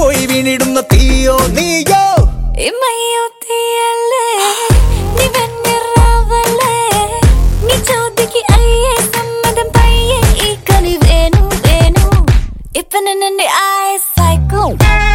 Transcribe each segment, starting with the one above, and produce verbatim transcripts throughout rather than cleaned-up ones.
പോയി വീണിടുന്ന തീയോ നീയോ ഇമ്മയോ തീയല്ലേ നീ വെണ്ണിറാവല്ലേ നീ ചോദിക്ക് അയ്യേ സമ്മതം പയ്യേ ഈ കനി വേണു വേണു ഇപ്പൊ നിന്നെ ഐ സൈക്കോ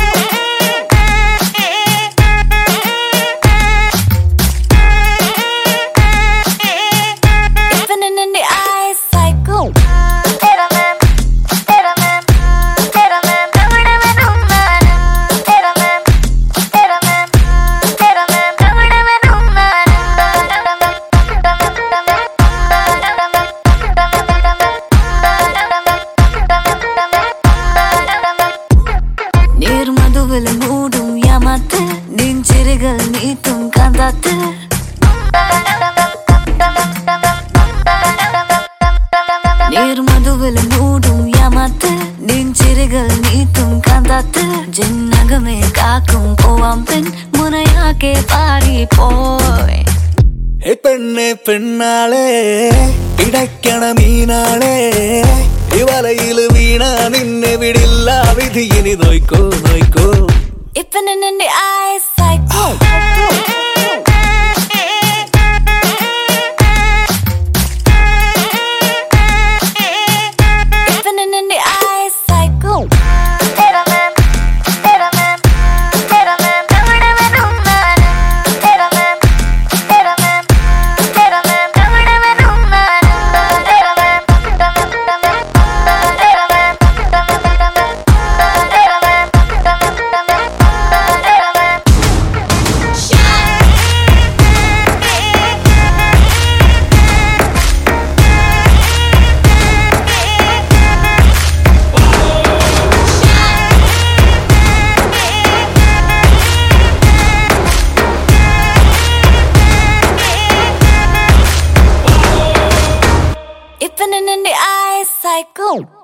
മൂടും യാമത്ത് നെഞ്ചിരകൾ നീട്ടും കാന്തത്ത് നീർമധുവിൽ മൂടും യാമത്ത് നെഞ്ചിരകൾ നീട്ടും കാന്തത്ത് ജന്നകമേ കാക്കും പോവാം പെൺ മുനയാക്കെ പാടി പോയ് ഹേ പെണ്ണെ പെണ്ണാളെ ഇടയ്ക്കണ മീനാളെ ഇവലയിൽ വീണ നിന്നെ വിടില്ല വിധി ഇനി നോയ്ക്കോ നോയ്ക്കോ ഇപ്പൊ നിന്നെ ഐ സൈക്കോ ഇപ്പൊ നിന്നെ I psycho Even in the eye cycle.